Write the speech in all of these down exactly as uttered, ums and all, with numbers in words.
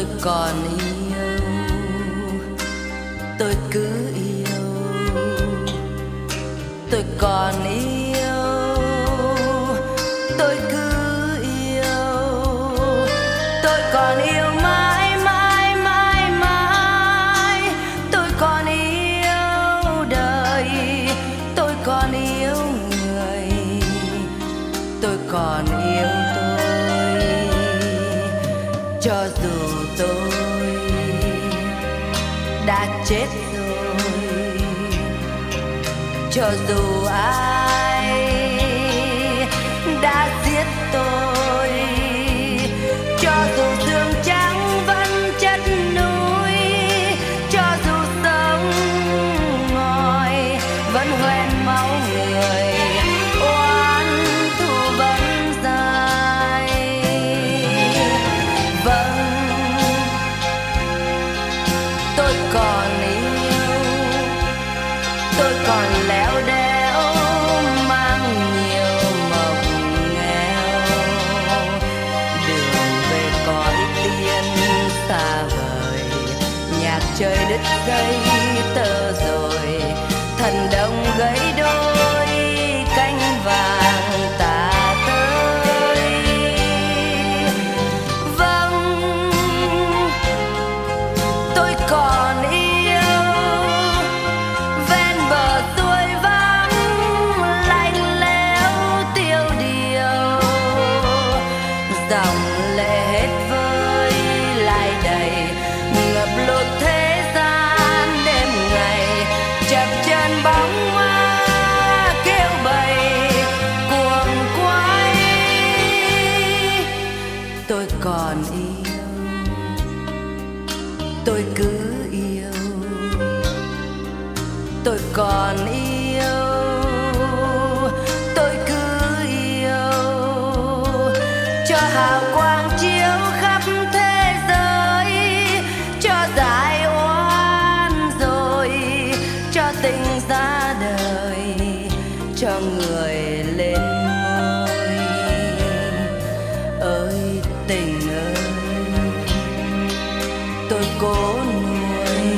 tôi còn yêu, tôi cứ yêu, tôi còn yêu, tôi cứ yêu, tôi còn yêu mãi mãi mãi mãi, tôi còn yêu đời, tôi còn yêu người, tôi còn yêu tôi, cho dù tôi đã chết rồi, cho dù ai đã giết tôi, cho dù xương trắng vẫn chất núi, cho dù sông ngòi vẫn hoen máu người, oán thù vẫn dài. Vâng, tôi còn yêu, tôi còn lẽo đẽo mang nhiều mộng nghèo, đường về cõi tiên xa vời, nhạc chơi đứt dây tơ rồi, thần đông gãy đôi cánh vàng tà tới. Vâng, tôi còn yêu ven bờ xuôi vắng lạnh lẽo tiêu điều, dòng lệ hết vơi lại đầy ngập lụt thế gian đêm ngày, chập chân bóng hoa kêu bầy cuồng quay. Tôi còn yêu, tôi cứ yêu, tôi còn yêu, tôi cứ yêu, cho hào quang chiếu khắp thế giới, cho giải oan rồi, cho tình ra đời, cho người lên ngôi. Ơi tình ơi, tôi cố nuôi,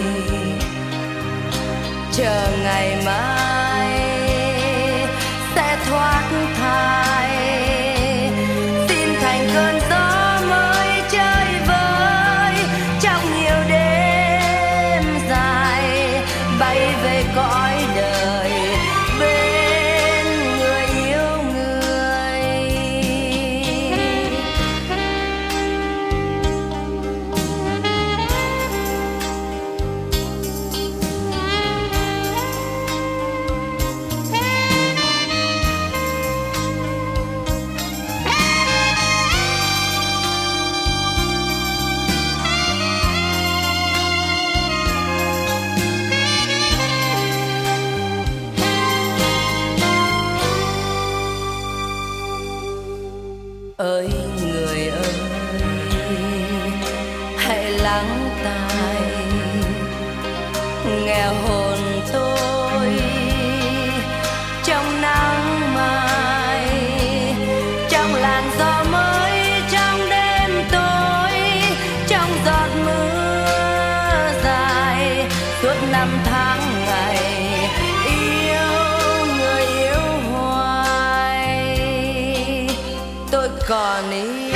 chờ ngày mai sẽ thoát thai, xin thành cơn gió mới chơi vơi trong nhiều đêm dài, bay về cõi đời bên người yêu người. Ơi người ơi, hãy lắng tai nghe hồn tôi trong nắng mai, trong làn gió mới, trong đêm tối, trong giọt mưa dài suốt năm tháng ngày, yêu người yêu hoài. Tôi còn yêu,